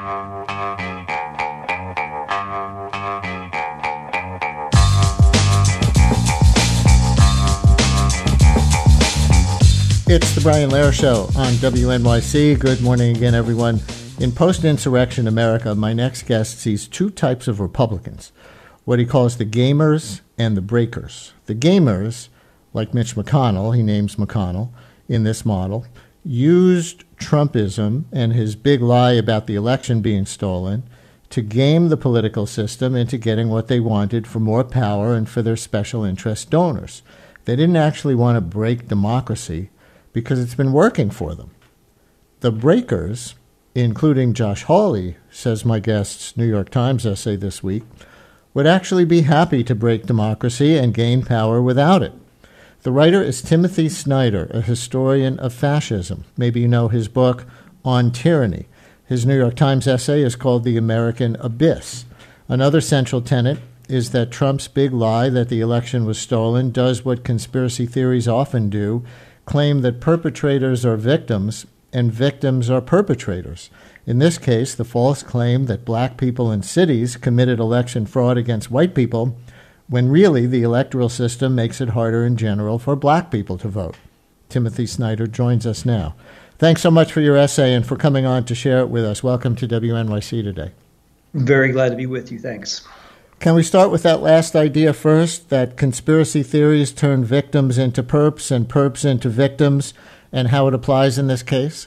It's the Brian Lehrer Show on WNYC. Good morning again, everyone. In post-insurrection America, my next guest sees two types of Republicans, what he calls the gamers and the breakers. The gamers, like Mitch McConnell, he names McConnell in this model, used Trumpism and his big lie about the election being stolen to game the political system into getting what they wanted for more power and for their special interest donors. They didn't actually want to break democracy because it's been working for them. The breakers, including Josh Hawley, says my guest's New York Times essay this week, would actually be happy to break democracy and gain power without it. The writer is Timothy Snyder, a historian of fascism. Maybe you know his book, On Tyranny. His New York Times essay is called The American Abyss. Another central tenet is that Trump's big lie that the election was stolen does what conspiracy theories often do, claim that perpetrators are victims and victims are perpetrators. In this case, the false claim that black people in cities committed election fraud against white people, when really the electoral system makes it harder in general for black people to vote. Timothy Snyder joins us now. Thanks so much for your essay and for coming on to share it with us. Welcome to WNYC today. Very glad to be with you. Thanks. Can we start with that last idea first, that conspiracy theories turn victims into perps and perps into victims, and how it applies in this case?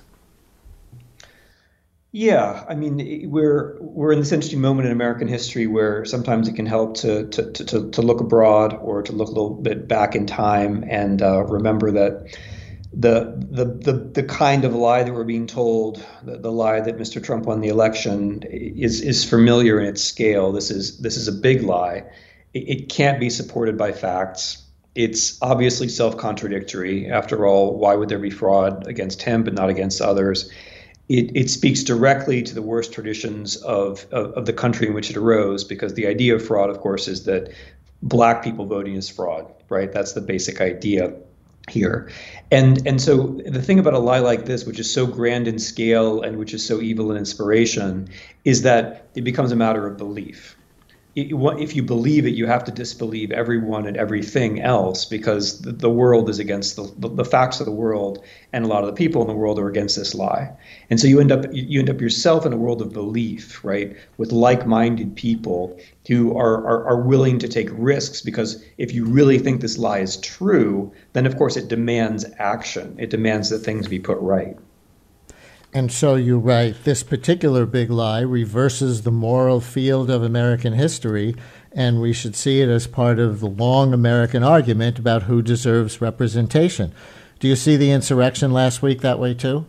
Yeah, I mean, we're in this interesting moment in American history where sometimes it can help to look abroad or to look a little bit back in time and remember that the kind of lie that we're being told, the lie that Mr. Trump won the election, is familiar in its scale. This is a big lie. It can't be supported by facts. It's obviously self-contradictory. After all, why would there be fraud against him but not against others? It speaks directly to the worst traditions of the country in which it arose, because the idea of fraud, of course, is that black people voting is fraud, right? That's the basic idea here. And so the thing about a lie like this, which is so grand in scale and which is so evil in inspiration, is that it becomes a matter of belief. If you believe it, you have to disbelieve everyone and everything else, because the world is against the facts of the world, and a lot of the people in the world are against this lie. And so you end up yourself in a world of belief, right, with like-minded people who are willing to take risks, because if you really think this lie is true, then of course it demands action. It demands that things be put right. And so you write, this particular big lie reverses the moral field of American history, and we should see it as part of the long American argument about who deserves representation. Do you see the insurrection last week that way too?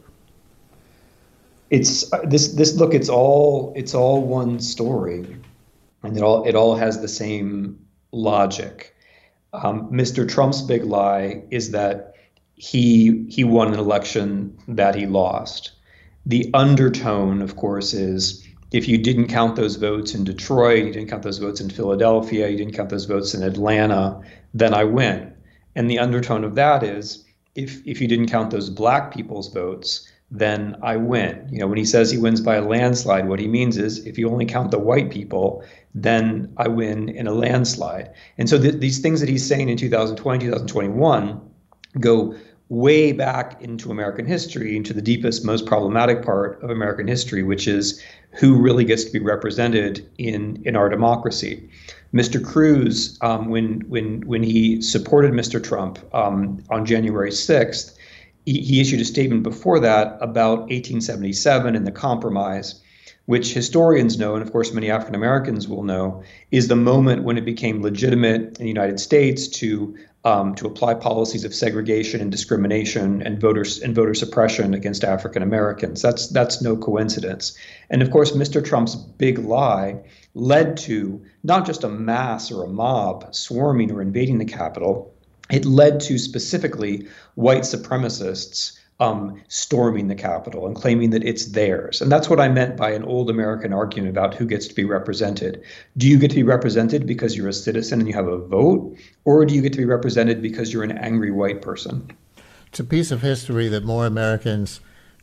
It's look, it's all one story, and it all has the same logic. Mr. Trump's big lie is that he won an election that he lost. The undertone, of course, is if you didn't count those votes in Detroit, you didn't count those votes in Philadelphia, you didn't count those votes in Atlanta, then I win. And the undertone of that is if you didn't count those black people's votes, then I win. You know, when he says he wins by a landslide, what he means is if you only count the white people, then I win in a landslide. And so these things that he's saying in 2020, 2021 go way back into American history, into the deepest, most problematic part of American history, which is who really gets to be represented in our democracy. Mr. Cruz, when he supported Mr. Trump on January 6th, he issued a statement before that about 1877 and the Compromise, which historians know, and of course many African Americans will know, is the moment when it became legitimate in the United States to apply policies of segregation and discrimination and voter suppression against African Americans. That's no coincidence. And of course, Mr. Trump's big lie led to not just a mass or a mob swarming or invading the Capitol. It led to specifically white supremacists storming the Capitol and claiming that it's theirs. And that's what I meant by an old American argument about who gets to be represented. Do you get to be represented because you're a citizen and you have a vote, or do you get to be represented because you're an angry white person? It's a piece of history that more Americans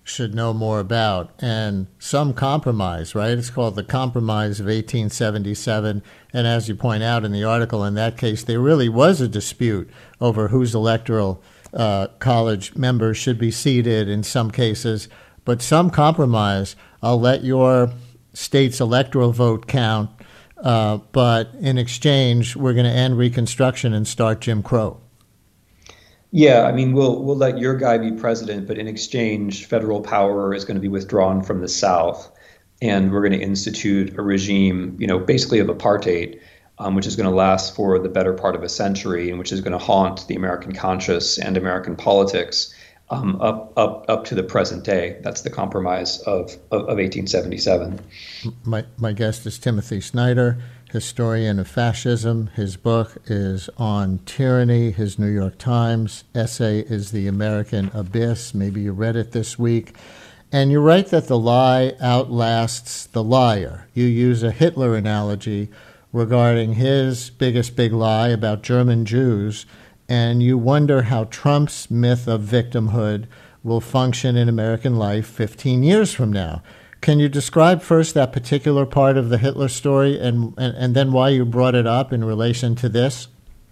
should know more about, and some compromise, right? It's called the Compromise of 1877. And as you point out in the article, in that case, there really was a dispute over whose electoral college members should be seated in some cases, but some compromise. I'll let your state's electoral vote count, but in exchange, we're going to end Reconstruction and start Jim Crow. Yeah, I mean, we'll let your guy be president, but in exchange, federal power is going to be withdrawn from the South, and we're going to institute a regime, basically of apartheid, which is going to last for the better part of a century, and which is going to haunt the American conscience and American politics up to the present day. That's the compromise of 1877. My guest is Timothy Snyder, historian of fascism. His book is on tyranny. His New York Times essay is The American Abyss. Maybe you read it this week. And you write that the lie outlasts the liar. You use a Hitler analogy regarding his biggest big lie about German Jews, and you wonder how Trump's myth of victimhood will function in American life 15 years from now. Can you describe first that particular part of the Hitler story and then why you brought it up in relation to this?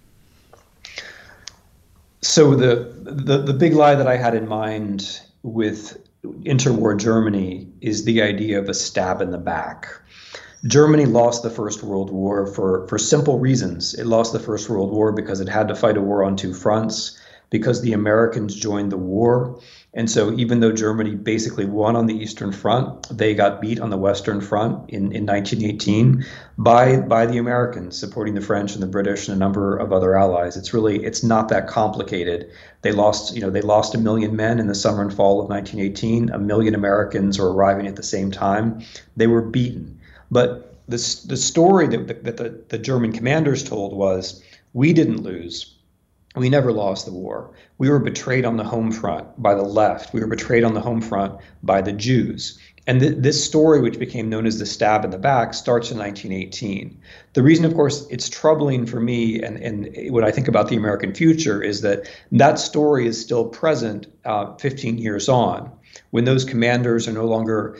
So the big lie that I had in mind with interwar Germany is the idea of a stab in the back. Germany lost the First World War for simple reasons. It lost the First World War because it had to fight a war on two fronts, because the Americans joined the war. And so even though Germany basically won on the Eastern Front, they got beat on the Western Front in 1918 by the Americans, supporting the French and the British and a number of other allies. It's not that complicated. They lost 1 million men in the summer and fall of 1918. 1 million Americans were arriving at the same time. They were beaten. But the story that the German commanders told was, we didn't lose. We never lost the war. We were betrayed on the home front by the left. We were betrayed on the home front by the Jews. And this story, which became known as the stab in the back, starts in 1918. The reason, of course, it's troubling for me and when I think about the American future is that story is still present 15 years on. When those commanders are no longer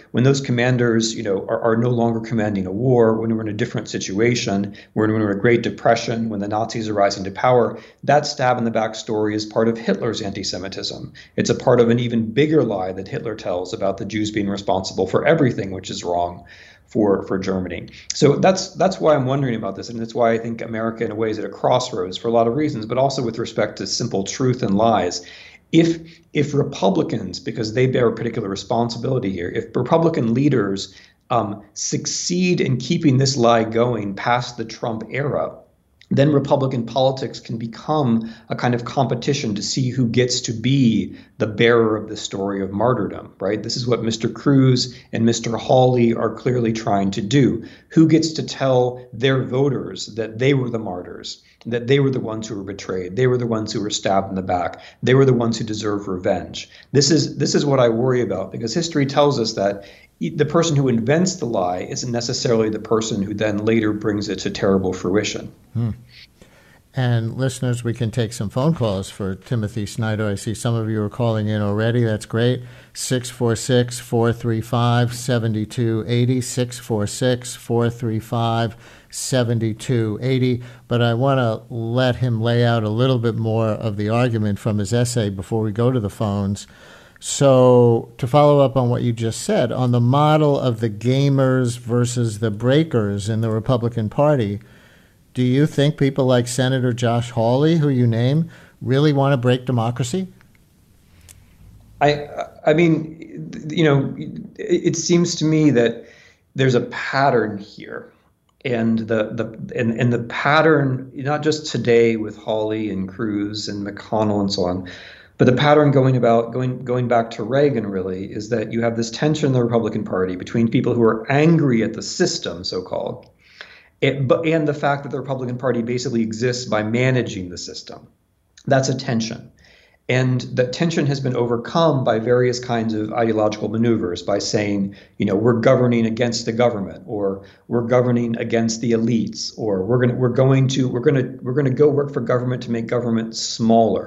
commanding a war, when we're in a different situation, when we're in a Great Depression, when the Nazis are rising to power, that stab in the back story is part of Hitler's anti-Semitism. It's a part of an even bigger lie that Hitler tells about the Jews being responsible for everything which is wrong for Germany. So that's why I'm wondering about this, and that's why I think America in a way is at a crossroads for a lot of reasons, but also with respect to simple truth and lies. If Republicans, because they bear a particular responsibility here, if Republican leaders succeed in keeping this lie going past the Trump era, then Republican politics can become a kind of competition to see who gets to be the bearer of the story of martyrdom, right? This is what Mr. Cruz and Mr. Hawley are clearly trying to do. Who gets to tell their voters that they were the martyrs, that they were the ones who were betrayed, they were the ones who were stabbed in the back, they were the ones who deserve revenge? This is what I worry about, because history tells us that the person who invents the lie isn't necessarily the person who then later brings it to terrible fruition. And listeners, we can take some phone calls for Timothy Snyder. I see some of you are calling in already. That's great. 646-435-7280, 646-435-7280. But I want to let him lay out a little bit more of the argument from his essay before we go to the phones. So to follow up on what you just said, on the model of the gamers versus the breakers in the Republican Party, do you think people like Senator Josh Hawley, who you name, really want to break democracy? I mean, it seems to me that there's a pattern here. And the pattern, not just today with Hawley and Cruz and McConnell and so on, but the pattern going back to Reagan really is that you have this tension in the Republican Party between people who are angry at the system, so-called, and the fact that the Republican Party basically exists by managing the system. That's a tension. And that tension has been overcome by various kinds of ideological maneuvers, by saying, we're governing against the government, or we're governing against the elites, or we're going to go work for government to make government smaller.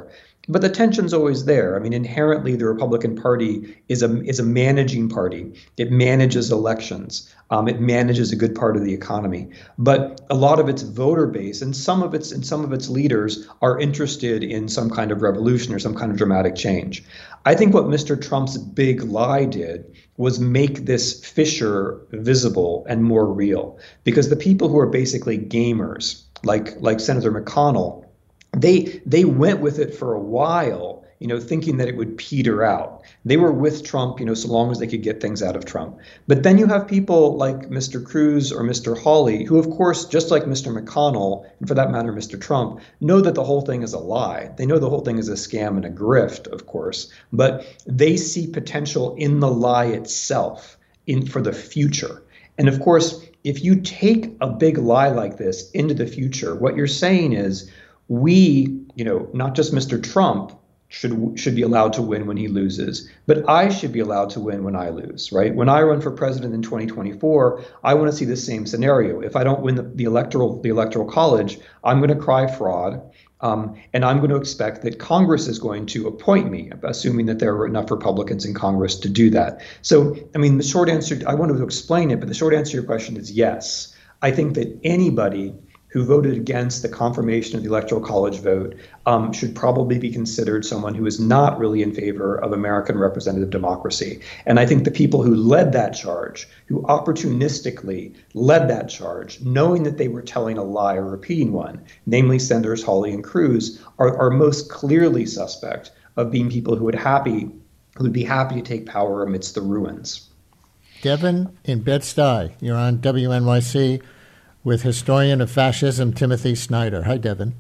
But the tension's always there. I mean, inherently, the Republican Party is a managing party. It manages elections. It manages a good part of the economy. But a lot of its voter base and some of its leaders are interested in some kind of revolution or some kind of dramatic change. I think what Mr. Trump's big lie did was make this fissure visible and more real, because the people who are basically gamers, like Senator McConnell, they went with it for a while, thinking that it would peter out. They were with Trump, so long as they could get things out of Trump. But then you have people like Mr. Cruz or Mr. Hawley, who, of course, just like Mr. McConnell, and for that matter, Mr. Trump, know that the whole thing is a lie. They know the whole thing is a scam and a grift, of course, but they see potential in the lie itself for the future. And of course, if you take a big lie like this into the future, what you're saying is, not just Mr. Trump should be allowed to win when he loses, but I should be allowed to win when I lose, right? When I run for president in 2024, I want to see the same scenario. If I don't win the electoral college, I'm going to cry fraud. And I'm going to expect that Congress is going to appoint me, assuming that there are enough Republicans in Congress to do that. So, I mean, the short answer, I wanted to explain it, but the short answer to your question is yes. I think that anybody who voted against the confirmation of the Electoral College vote should probably be considered someone who is not really in favor of American representative democracy. And I think the people who led that charge, who opportunistically led that charge, knowing that they were telling a lie or repeating one, namely Senators Hawley and Cruz, are most clearly suspect of being people who would be happy to take power amidst the ruins. Devin in Bed-Stuy, you're on WNYC with historian of fascism Timothy Snyder. Hi, Devin.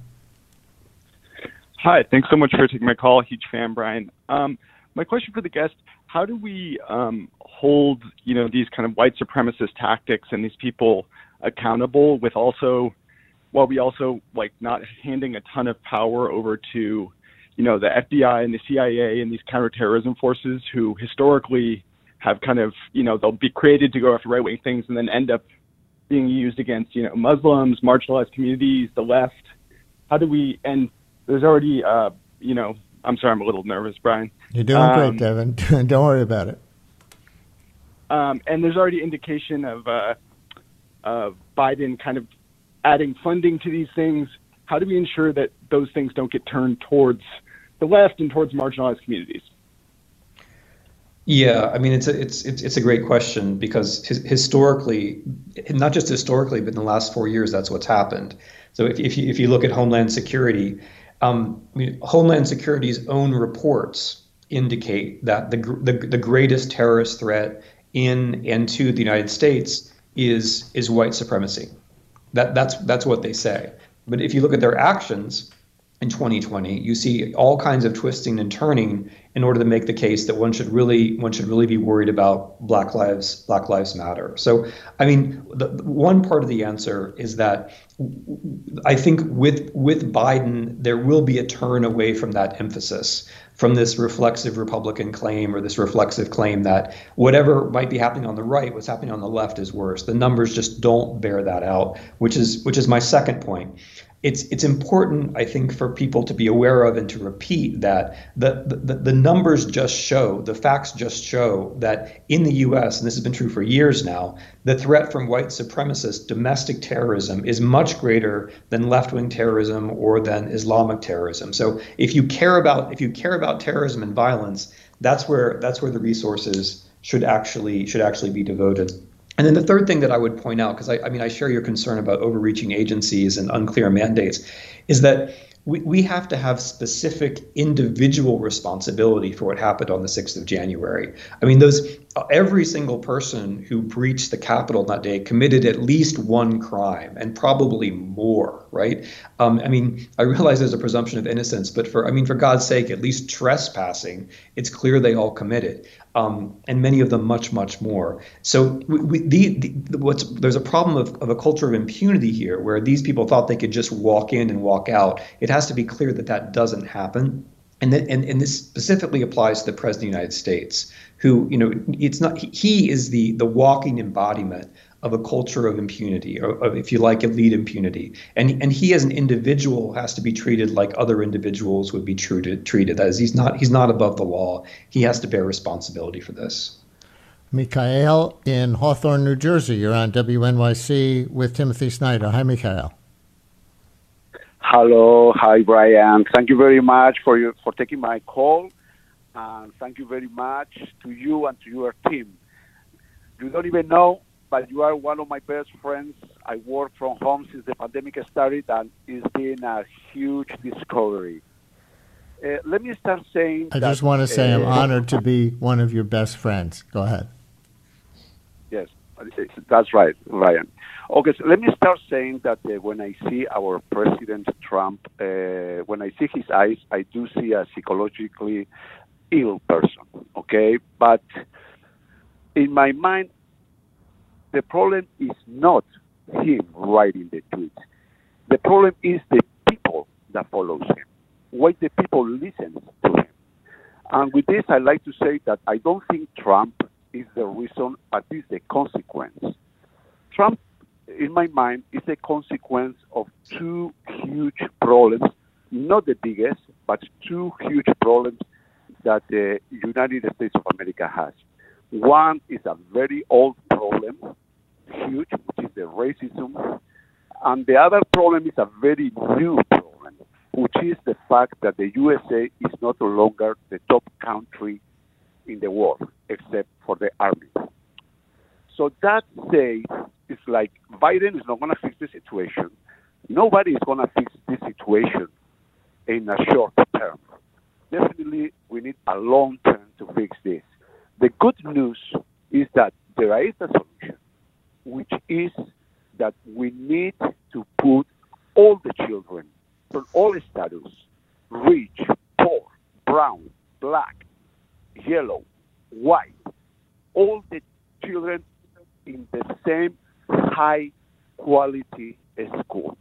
Hi, thanks so much for taking my call. Huge fan, Brian. My question for the guest: how do we hold these kind of white supremacist tactics and these people accountable, while we also not handing a ton of power over to the FBI and the CIA and these counterterrorism forces who historically have kind of they'll be created to go after right-wing things and then end up being used against, Muslims, marginalized communities, the left. How do we, and there's already, I'm sorry, I'm a little nervous, Brian. You're doing great, Devin. Don't worry about it. And there's already indication of Biden kind of adding funding to these things. How do we ensure that those things don't get turned towards the left and towards marginalized communities? Yeah, I mean, it's a great question, because historically, not just historically, but in the last 4 years, that's what's happened. So if you look at Homeland Security, Homeland Security's own reports indicate that the greatest terrorist threat in and to the United States is white supremacy. That's what they say. But if you look at their actions in 2020, you see all kinds of twisting and turning in order to make the case that one should really be worried about Black Lives Matter. So, I mean, the one part of the answer is that I think with Biden, there will be a turn away from that emphasis, from this reflexive Republican claim or this reflexive claim that whatever might be happening on the right, what's happening on the left is worse. The numbers just don't bear that out, which is my second point. It's important, I think, for people to be aware of and to repeat that the numbers just show, the facts just show that in the U.S., and this has been true for years now, the threat from white supremacist domestic terrorism is much greater than left-wing terrorism or than Islamic terrorism. So if you care about terrorism and violence, that's where the resources should actually be devoted. And then the third thing that I would point out, because I share your concern about overreaching agencies and unclear mandates, is that we have to have specific individual responsibility for what happened on the 6th of January. I mean, every single person who breached the Capitol that day committed at least one crime, and probably more, right? I realize there's a presumption of innocence, but for God's sake, at least trespassing, it's clear they all committed. And many of them much, much more. So there's a problem of a culture of impunity here, where these people thought they could just walk in and walk out. It has to be clear that doesn't happen. and this specifically applies to the president of the United States, who, it's not, he is the walking embodiment of a culture of impunity, or of, if you like, elite impunity. And he as an individual has to be treated like other individuals would be treated. That is, he's not above the law. He has to bear responsibility for this. Mikhail in Hawthorne, New Jersey. You're on WNYC with Timothy Snyder. Hi, Mikhail. Hello. Hi, Brian. Thank you very much for taking my call. And thank you very much to you and to your team. You don't even know, but you are one of my best friends. I work from home since the pandemic started, and it's been a huge discovery. Let me start saying I just want to say I'm honored to be one of your best friends. Go ahead. Yes, that's right, Ryan. Okay, so let me start saying that when I see our President Trump, when I see his eyes, I do see a psychologically ill person, okay? But in my mind, the problem is not him writing the tweets. The problem is the people that follows him, why the people listen to him. And with this, I like to say that I don't think Trump is the reason, but is the consequence. Trump, in my mind, is a consequence of two huge problems, not the biggest, but two huge problems that the United States of America has. One is a very old problem, huge, which is the racism. And the other problem is a very new problem, which is the fact that the USA is no longer the top country in the world, except for the army. So that says, it's like Biden is not going to fix the situation. Nobody is going to fix this situation in a short term. Definitely, we need a long term to fix this. The good news is that there is a solution, which is that we need to put all the children from all status, rich, poor, brown, black, yellow, white, all the children in the same high quality school.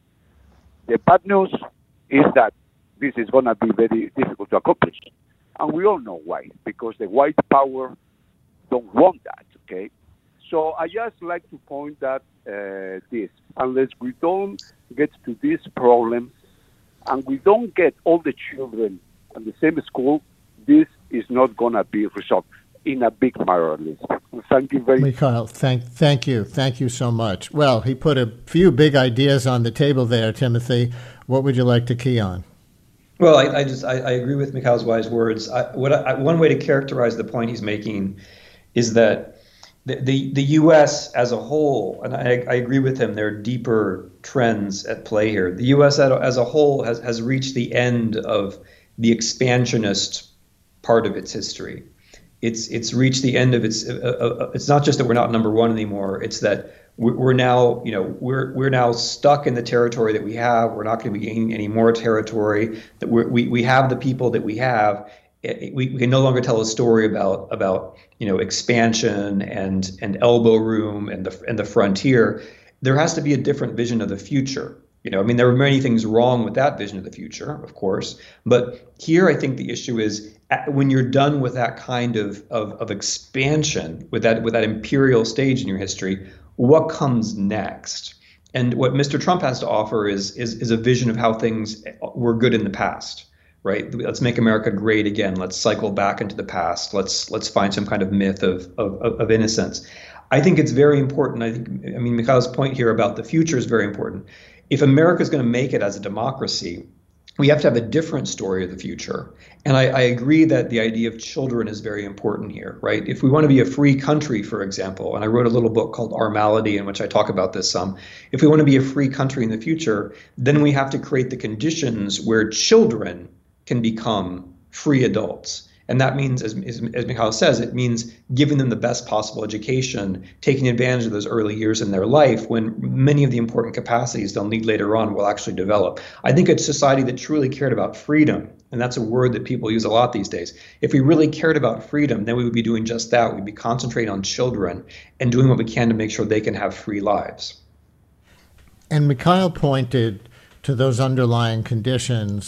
The bad news is that this is going to be very difficult to accomplish. And we all know why, because the white power don't want that, okay? So I just like to point out this. Unless we don't get to this problem and we don't get all the children at the same school, this is not going to be resolved in a big matter at least. Thank you very much. Mikhail, thank you. Thank you so much. Well, he put a few big ideas on the table there, Timothy. What would you like to key on? Well, I agree with Mikhail's wise words. One way to characterize the point he's making is that the U.S. as a whole, and I agree with him, there are deeper trends at play here. The U.S. as a whole has reached the end of the expansionist part of its history. It's reached the end of its. It's not just that we're not number one anymore. It's that we're now, we're now stuck in the territory that we have. We're not going to be gaining any more territory. That we have the people that we have. We can no longer tell a story about expansion and elbow room and the frontier. There has to be a different vision of the future. There are many things wrong with that vision of the future, of course. But here, I think the issue is when you're done with that kind of expansion, with that imperial stage in your history, what comes next? And what Mr. Trump has to offer is a vision of how things were good in the past, right? Let's make America great again. Let's cycle back into the past. Let's find some kind of myth of innocence. I think it's very important. Mikhail's point here about the future is very important. If America is going to make it as a democracy, we have to have a different story of the future. And I agree that the idea of children is very important here, right? If we want to be a free country, for example, and I wrote a little book called Our Malady in which I talk about this some, if we want to be a free country in the future, then we have to create the conditions where children can become free adults. And that means, as Mikhail says, it means giving them the best possible education, taking advantage of those early years in their life when many of the important capacities they'll need later on will actually develop. I think a society that truly cared about freedom, and that's a word that people use a lot these days, if we really cared about freedom, then we would be doing just that. We'd be concentrating on children and doing what we can to make sure they can have free lives. And Mikhail pointed to those underlying conditions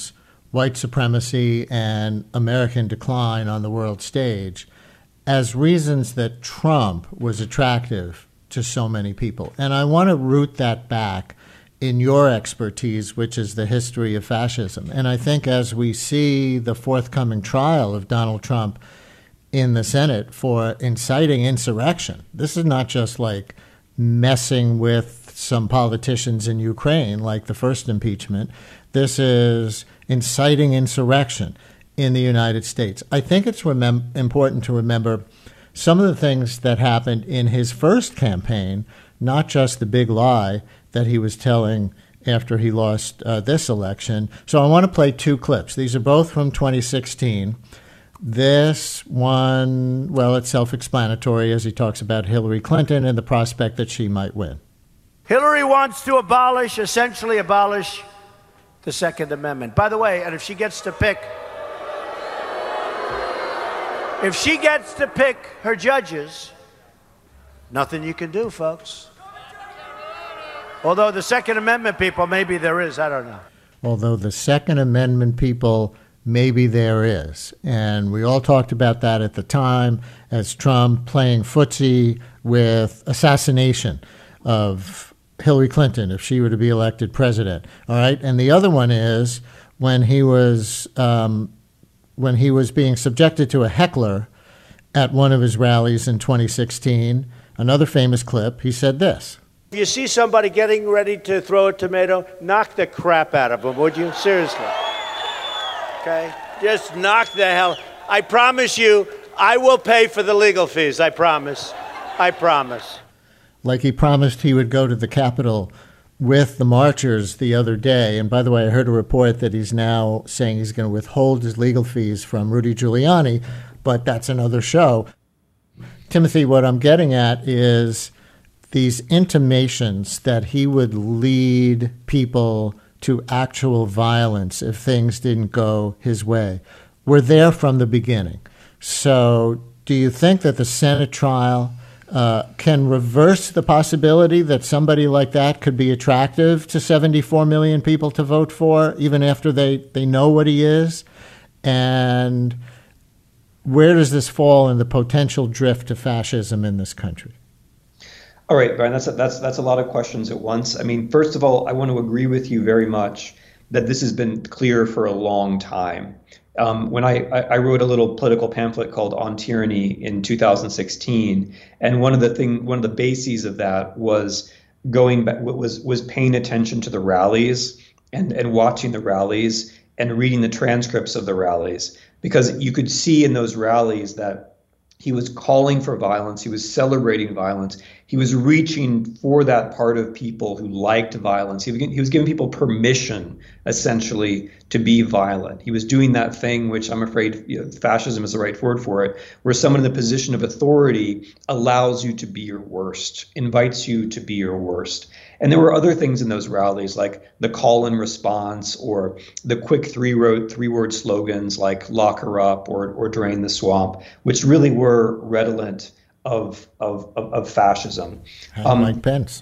white supremacy and American decline on the world stage as reasons that Trump was attractive to so many people. And I want to root that back in your expertise, which is the history of fascism. And I think as we see the forthcoming trial of Donald Trump in the Senate for inciting insurrection, this is not just like messing with some politicians in Ukraine like the first impeachment. This is inciting insurrection in the United States. I think it's important to remember some of the things that happened in his first campaign, not just the big lie that he was telling after he lost this election. So I want to play two clips. These are both from 2016. This one, well, it's self-explanatory as he talks about Hillary Clinton and the prospect that she might win. Hillary wants to essentially abolish the Second Amendment. By the way, and if she gets to pick her judges, nothing you can do, folks. Although the Second Amendment people, maybe there is, I don't know. Although the Second Amendment people, maybe there is. And we all talked about that at the time as Trump playing footsie with assassination of Hillary Clinton if she were to be elected president. All right. And the other one is when he was being subjected to a heckler at one of his rallies in 2016, another famous clip, he said this. If you see somebody getting ready to throw a tomato, knock the crap out of them, would you? Seriously. Okay? Just knock the hell. I promise you, I will pay for the legal fees. I promise. I promise. Like he promised he would go to the Capitol with the marchers the other day. And by the way, I heard a report that he's now saying he's going to withhold his legal fees from Rudy Giuliani, but that's another show. Timothy, what I'm getting at is these intimations that he would lead people to actual violence if things didn't go his way were there from the beginning. So do you think that the Senate trial can reverse the possibility that somebody like that could be attractive to 74 million people to vote for, even after they know what he is? And where does this fall in the potential drift to fascism in this country? All right, Brian, that's a lot of questions at once. I mean, first of all, I want to agree with you very much that this has been clear for a long time. When I wrote a little political pamphlet called On Tyranny in 2016, and one of the bases of that was going back, was paying attention to the rallies and watching the rallies and reading the transcripts of the rallies, because you could see in those rallies that he was calling for violence. He was celebrating violence. He was reaching for that part of people who liked violence. He was giving people permission, essentially, to be violent. He was doing that thing, which I'm afraid fascism is the right word for it, where someone in the position of authority allows you to be your worst, invites you to be your worst. And there were other things in those rallies, like the call and response, or the quick three-word slogans like "lock her up" or "drain the swamp," which really were redolent of fascism. Hang Mike Pence.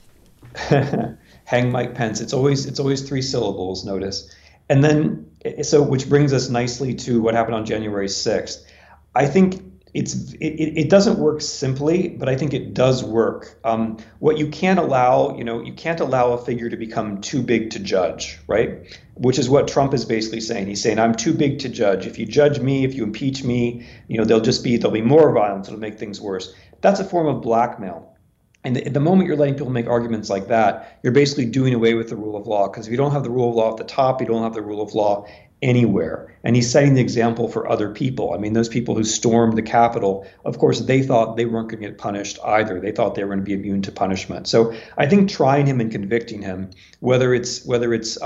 Hang Mike Pence. It's always three syllables. Notice, and then which brings us nicely to what happened on January 6th. I think it doesn't work simply, but I think it does work. What you can't allow, you can't allow a figure to become too big to judge, right? Which is what Trump is basically saying. He's saying, I'm too big to judge. If you judge me, if you impeach me, there'll be more violence. It'll make things worse. That's a form of blackmail. And the moment you're letting people make arguments like that, you're basically doing away with the rule of law. Because if you don't have the rule of law at the top, you don't have the rule of law anywhere. And he's setting the example for other people. I mean, those people who stormed the Capitol, of course, they thought they weren't going to get punished either. They thought they were going to be immune to punishment. So I think trying him and convicting him, whether it's by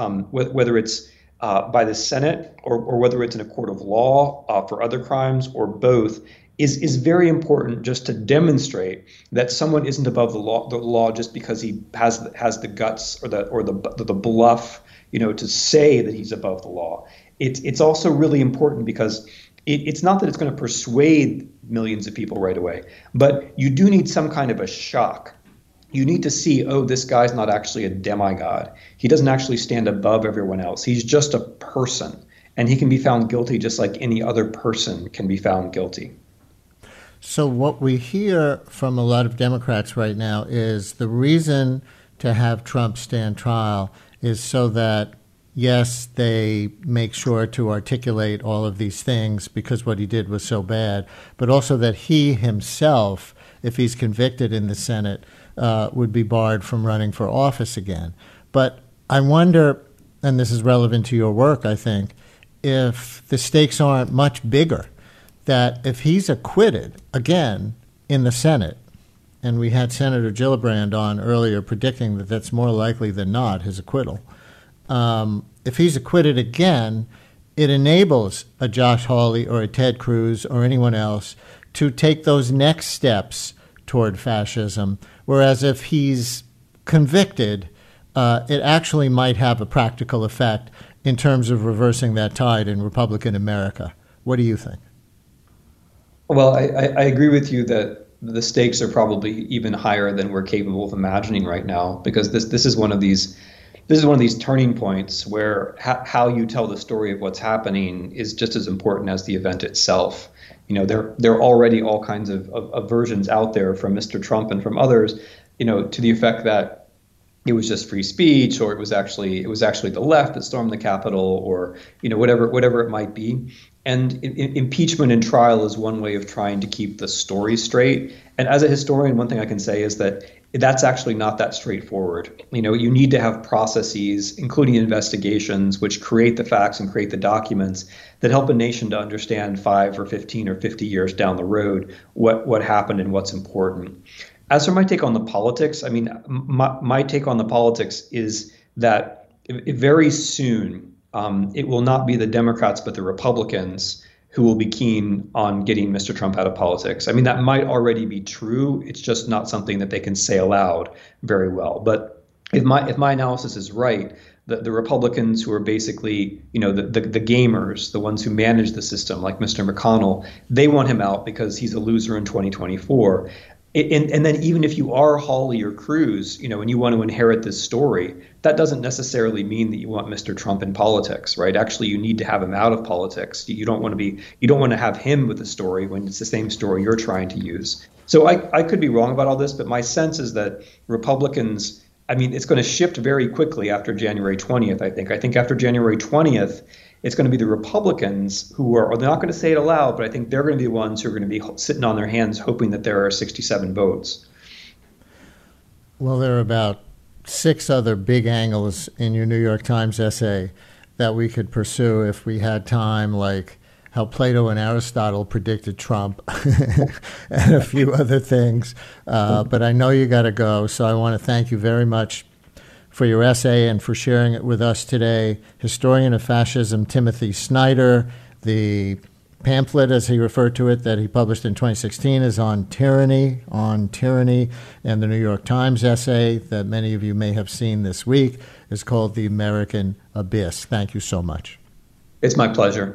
the Senate or whether it's in a court of law for other crimes or both, is very important, just to demonstrate that someone isn't above the law just because he has the guts or the bluff, to say that he's above the law. It's also really important because it's not that it's going to persuade millions of people right away, but you do need some kind of a shock. You need to see, this guy's not actually a demigod. He doesn't actually stand above everyone else. He's just a person. and he can be found guilty just like any other person can be found guilty. So what we hear from a lot of Democrats right now is the reason to have Trump stand trial is so that, yes, they make sure to articulate all of these things because what he did was so bad, but also that he himself, if he's convicted in the Senate, would be barred from running for office again. But I wonder, and this is relevant to your work, I think, if the stakes aren't much bigger, that if he's acquitted again in the Senate, and we had Senator Gillibrand on earlier predicting that that's more likely than not, his acquittal, if he's acquitted again, it enables a Josh Hawley or a Ted Cruz or anyone else to take those next steps toward fascism, whereas if he's convicted, it actually might have a practical effect in terms of reversing that tide in Republican America. What do you think? Well, I agree with you that the stakes are probably even higher than we're capable of imagining right now, because this is one of these turning points where how you tell the story of what's happening is just as important as the event itself. You know, there are already all kinds of versions out there from Mr. Trump and from others, you know, to the effect that it was just free speech, or it was actually the left that stormed the Capitol, or, you know, whatever it might be. And impeachment and trial is one way of trying to keep the story straight. And as a historian, one thing I can say is that that's actually not that straightforward. You know, you need to have processes, including investigations, which create the facts and create the documents that help a nation to understand 5 or 15 or 50 years down the road what happened and what's important. As for my take on the politics, I mean, my take on the politics is that very soon it will not be the Democrats but the Republicans who will be keen on getting Mr. Trump out of politics. I mean, that might already be true. It's just not something that they can say aloud very well. But if my analysis is right, the Republicans who are basically, you know, the gamers, the ones who manage the system, like Mr. McConnell, they want him out because he's a loser in 2024. And then even if you are Hawley or Cruz, you know, and you want to inherit this story, that doesn't necessarily mean that you want Mr. Trump in politics, right? Actually, you need to have him out of politics. You don't want to have him with the story when it's the same story you're trying to use. So I could be wrong about all this, but my sense is that Republicans, I mean, it's going to shift very quickly after January 20th, I think. I think after January 20th, it's going to be the Republicans who are, they're not going to say it aloud, but I think they're going to be the ones who are going to be sitting on their hands hoping that there are 67 votes. Well, there are about 6 other big angles in your New York Times essay that we could pursue if we had time, like how Plato and Aristotle predicted Trump and a few other things. But I know you got to go, so I want to thank you very much for your essay and for sharing it with us today. Historian of Fascism Timothy Snyder. The pamphlet, as he referred to it, that he published in 2016 is on tyranny, and the New York Times essay that many of you may have seen this week is called The American Abyss. Thank you so much. It's my pleasure.